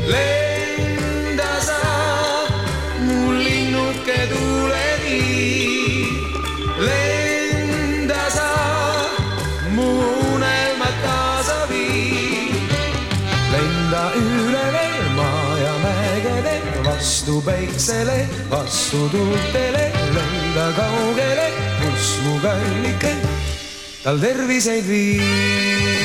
Lenda sa, mu linnuke tuule vii. Lenda sa, mu unelmat kaasa vii. Lenda üle maa ja mägede, vastu päiksele, vastu tuultele. Lenda kaugele, kus mu kallike, tal terviseid vii.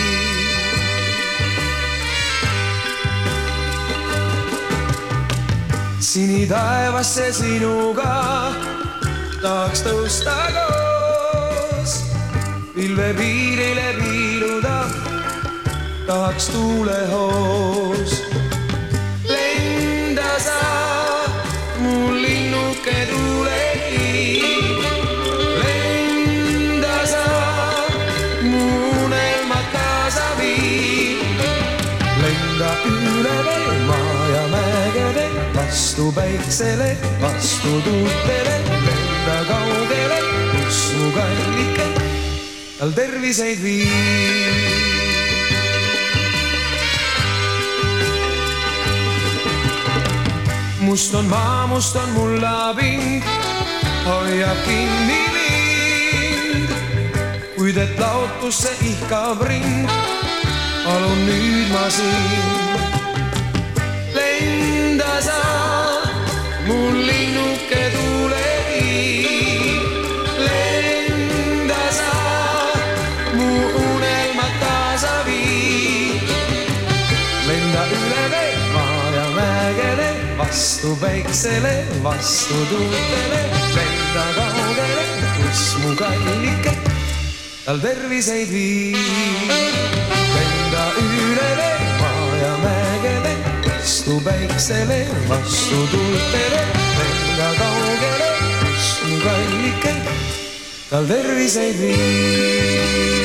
Sinitaevasse sinuga tahaks tõusta koos. Pilvepiirile piiluda tahaks tuulehoos. Lenda sa, mu linnuke tuule vii. Lenda sa, mu unelmat kaasa vii. Lenda üle maa ja mägede, vastu päiksele, vastu tuultele. Lenda kaugele, kus mu kallike, tal terviseid vii. Must on maa, must on mullapind, hoiab kinni mind. Kuid et laotusse ihkab rind, palun nüüd ma siin. Lenda sa, mu linnuke tuule vii. Lenda sa, mu unelmat kaasa vii. Lenda üle maa ja mägede, vastu päiksele, vastu tuultele. Lenda kaugele, kus mu kallike, tal terviseid vii. Lenda üle maa ja mägede, vastu päiksele, vastu tuultele. Lenda kaugele, kus mu kallike, tal terviseid vii.